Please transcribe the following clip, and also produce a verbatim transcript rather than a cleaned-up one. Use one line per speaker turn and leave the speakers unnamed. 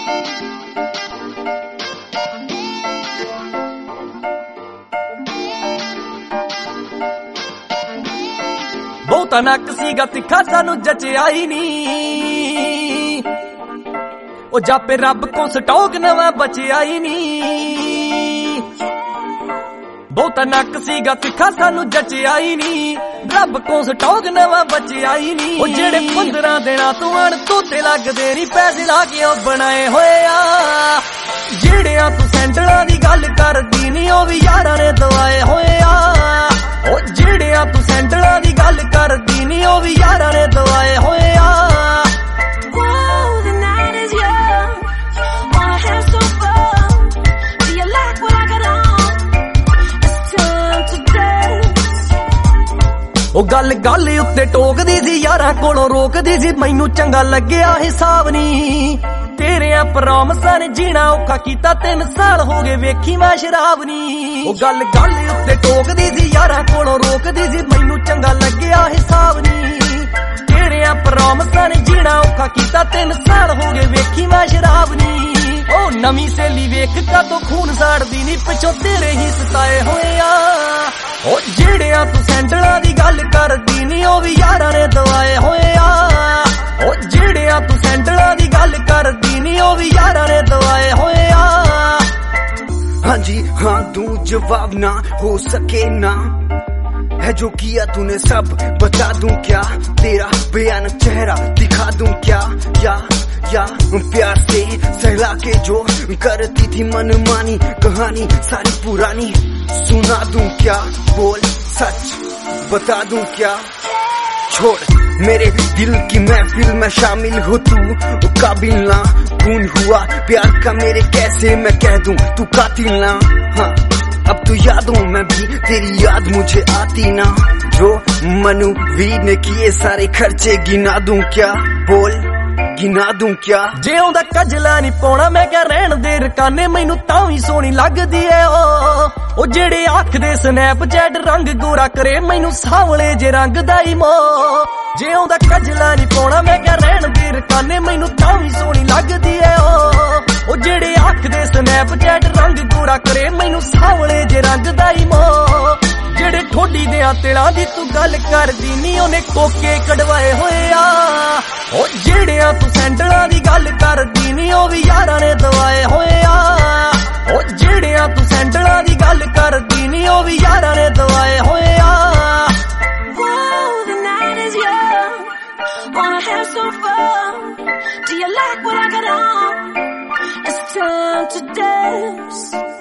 ਬਹੁਤਾ ਨੱਕ ਸੀਗਾ ਤਿੱਖਾ ਸਾਨੂੰ ਜਚਿਆ ਹੀ ਨੀ, ਉਹ ਜਾਪੇ ਰੱਬ ਕੋ ਸਟੋਕ ਨਵਾਂ ਬਚਿਆ ਹੀ ਨੀ। ਬਹੁਤਾ ਨੱਕ ਸੀਗਾ ਤਿੱਖਾ ਸਾਨੂੰ ਜਚਿਆ ਹੀ ਨੀ, ਰੱਬ ਕੋ ਸਟੋਕ ਨਵਾਂ ਬਚਿਆ ਹੀ ਨੀ। ਉਹ ਜਿਹੜੇ ਪੰਦਰਾਂ ਦਿਨਾਂ ਤੋਂ ਅਣ ਤੋਤੇ ਲੱਗਦੇ ਨੀ, ਪੈਸੇ ਲਾ ਕੇ ਉਹ ਬਣਾਏ ਹੋਏ ਆ। ਜਿਹੜਿਆਂ ਤੂੰ ਸੈਂਡਲਾਂ ਦੀ ਗੱਲ ਕਰਦੀ ਨੀ, ਉਹ ਵੀ ਯਾਰਾਂ ਨੇ ਦਵਾਏ ਹੋਏ ਆ। ਉਹ ਜਿਹੜਿਆਂ ਤੂੰ ਸੈਂਡਲਾਂ ਦੀ ਗੱਲ ਕਰਦੀ ਨੀ, ਉਹ ਵੀ ਯਾਰਾਂ ਨੇ ਦਵਾਏ ਹੋਏ ਆ। ਉਹ ਗੱਲ ਗੱਲ ਉੱਤੇ ਟੋਕਦੀ ਸੀ, ਯਾਰਾਂ ਕੋਲੋਂ ਰੋਕਦੀ ਸੀ, ਮੈਨੂੰ ਚੰਗਾ ਲੱਗਿਆ ਹਿਸਾਬ ਨੀ। ਤੇਰਿਆਂ ਪ੍ਰੋਮਿਸਾਂ ਨੇ ਜੀਣਾ ਔਖਾ ਕੀਤਾ, ਤਿੰਨ ਸਾਲ ਹੋ ਗਏ ਵੇਖੀ ਮੈਂ ਸ਼ਰਾਬ ਨੀ। ਉਹ ਗੱਲ ਗੱਲ ਉੱਤੇ ਟੋਕਦੀ ਸੀ, ਯਾਰਾਂ ਕੋਲੋਂ ਰੋਕਦੀ ਸੀ, ਮੈਨੂੰ ਚੰਗਾ ਲੱਗਿਆ ਹਿਸਾਬ ਨੀ। ਤੇਰਿਆਂ ਪ੍ਰੋਮਿਸਾਂ ਨੇ ਜੀਣਾ ਔਖਾ ਕੀਤਾ, ਤਿੰਨ ਸਾਲ ਹੋ ਗਏ ਵੇਖੀ ਮੈਂ ਸ਼ਰਾਬ ਨੀ। ਉਹ ਨਵੀਂ ਸਹੇਲੀ ਵੇਖ ਕਾਤੋਂ ਖੂਨ ਸਾੜਦੀ ਨੀ, ਪਿੱਛੋਂ ਤੇਰੇ ਹੀ ਸਤਾਏ ਹੋਏ ਆ। ਉਹ ਜਿਹੜਿਆਂ ਤੂੰ ਸੈਂਡਲਾਂ ਦੀ ਗੱਲ ਕਰਦੀ ਨੀ, ਉਹ ਵੀ ਯਾਰਾਂ ਨੇ ਦਵਾਏ ਹੋਏ ਆ। ਉਹ ਜਿਹੜਿਆਂ ਤੂੰ ਸੈਂਡਲਾਂ ਦੀ ਗੱਲ ਕਰਦੀ ਨੀ, ਉਹ ਵੀ ਯਾਰਾਂ ਨੇ ਦਵਾਏ ਹੋਏ ਆ।
हाँ जी हाँ तू जवाब ना हो सके ना, है जो किया तूने सब बता दूं क्या, तेरा भयानक चेहरा दिखा दूं क्या, या या प्यार से सहला के जो करती थी मनमानी कहानी सारी पुरानी सुना दूं क्या, बोल सच बता दूं क्या। छोड़ मेरे दिल की महफिल में शामिल हो तू, काबिल ना खून हुआ प्यार का मेरे, कैसे मैं कह दूं तू कातिल ना। हाँ अब तो यादों में भी तेरी याद मुझे आती ना, जो मनुवीर ने किए सारे खर्चे गिना दूं क्या, बोल गिना दूं क्या।
जे आउंदा कजला नहीं पाउणा मैं क्या रहण दे रकाने, मैनू तां भी सोहनी लगदी ऐ ओ। ओ जेड़े आखदे स्नैपचैट रंग गोरा करे, मैनू सावले जे रंग दा ही मोह। जे आउंदा कजला नहीं पाउणा मैं क्या रहण दे रकाने, मैनू तां भी सोहनी लगदी ऐ ओ। ओ जेड़े आखदे स्नैपचैट रंग गोरा करे, मैनू सावले जे रंग दा ही मोह। ਜਿਹੜੇ ਠੋਡੀ ਦਿਆਂ ਤਿਲਾਂ ਦੀ ਤੂੰ ਗੱਲ ਕਰਦੀ ਨੀ, ਉਹਨੇ ਕੋਕੇ ਕਢਵਾਏ ਹੋਏ ਆ। ਉਹ ਜਿਹੜਿਆਂ ਤੂੰ ਸੈਂਡਲਾਂ ਦੀ ਗੱਲ ਕਰਦੀ ਨੀ, ਉਹ ਵੀ ਯਾਰਾਂ ਨੇ ਦਵਾਏ ਹੋਏ ਆ। ਉਹ ਜਿਹੜਿਆਂ ਤੂੰ ਸੈਂਡਲਾਂ ਦੀ ਗੱਲ ਕਰਦੀ ਨੀ, ਉਹ ਵੀ ਯਾਰਾਂ ਨੇ ਦਵਾਏ ਹੋਏ ਆ।
Do you like what I got on? It's time to dance.